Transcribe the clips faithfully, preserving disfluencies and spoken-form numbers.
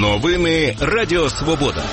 Новини Радіо Свобода.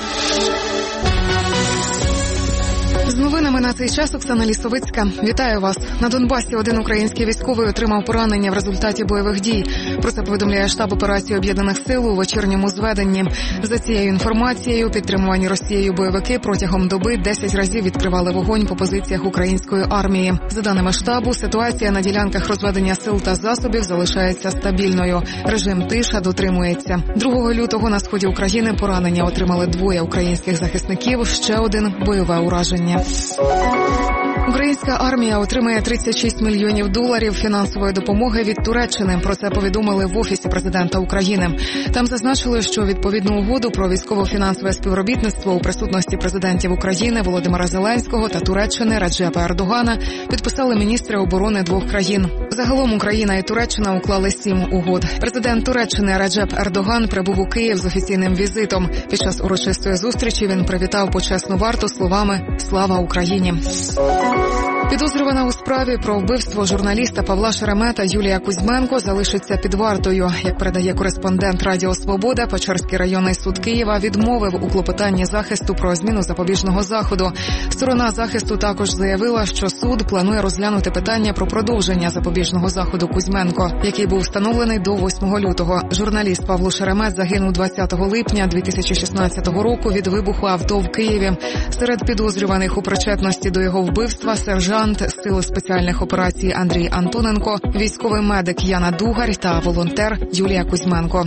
З новинами на цей час Оксана Лісовицька. Вітаю вас. На Донбасі один український військовий отримав поранення в результаті бойових дій. Про це повідомляє штаб операції Об'єднаних сил у вечірньому зведенні. За цією інформацією, підтримувані Росією бойовики протягом доби десять разів відкривали вогонь по позиціях української армії. За даними штабу, ситуація на ділянках розведення сил та засобів залишається стабільною. Режим тиша дотримується. другого лютого на сході України поранення отримали двоє українських захисників, ще один – бойове ураження. Українська армія отримає тридцять шість мільйонів доларів фінансової допомоги від Туреччини. Про це повідомили в Офісі президента України. Там зазначили, що відповідну угоду про військово-фінансове співробітництво у присутності президентів України Володимира Зеленського та Туреччини Реджепа Ердогана підписали міністри оборони двох країн. Загалом Україна і Туреччина уклали сім угод. Президент Туреччини Реджеп Ердоган прибув у Київ з офіційним візитом. Під час урочистої зустрічі він привітав почесну варту словами «Слава Україні!». Підозрювана у справі про вбивство журналіста Павла Шеремета Юлія Кузьменко залишиться під вартою. Як передає кореспондент Радіо Свобода, Печерський районний суд Києва відмовив у клопотанні захисту про зміну запобіжного заходу. Сторона захисту також заявила, що суд планує розглянути питання про продовження запобіжного заходу Кузьменко, який був встановлений до восьмого лютого. Журналіст Павло Шеремет загинув двадцятого липня дві тисячі шістнадцятого року від вибуху авто в Києві. Серед підозрюваних у причетності до його вбивства сержант Сил спеціальних операцій Андрій Антоненко, військовий медик Яна Дугар та волонтер Юлія Кузьменко.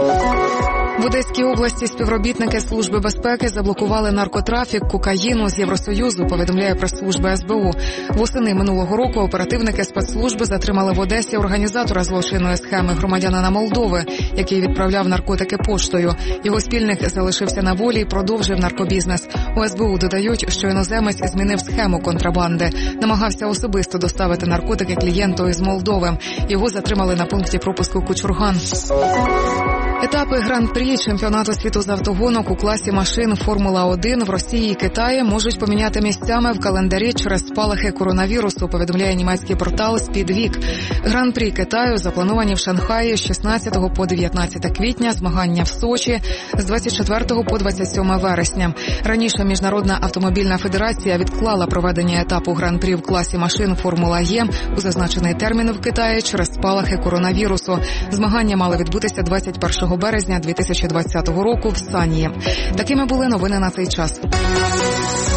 В Одеській області співробітники Служби безпеки заблокували наркотрафік кокаїну з Євросоюзу, повідомляє прес-служба ес бе у. Восени минулого року оперативники спецслужби затримали в Одесі організатора злочинної схеми громадянина Молдови, який відправляв наркотики поштою. Його спільник залишився на волі і продовжив наркобізнес. У ес бе у додають, що іноземець змінив схему контрабанди. Намагався особисто доставити наркотики клієнту із Молдови. Його затримали на пункті пропуску Кучурган. Етапи Гран-прі чемпіонату світу з автогонок у класі машин Формула один в Росії і Китаї можуть поміняти місцями в календарі через спалахи коронавірусу, повідомляє німецький портал Speedweek. Гран-прі Китаю заплановані в Шанхаї з шістнадцятого по дев'ятнадцяте квітня, змагання в Сочі з двадцять четвертого по двадцять сьоме вересня. Раніше Міжнародна автомобільна федерація відклала проведення етапу Гран-прі в класі машин Формула Е у зазначений термін в Китаї через спалахи коронавірусу. Змагання мали відбутися двадцять першого березня дві тисячі двадцятого року в Санії. Такими були новини на цей час.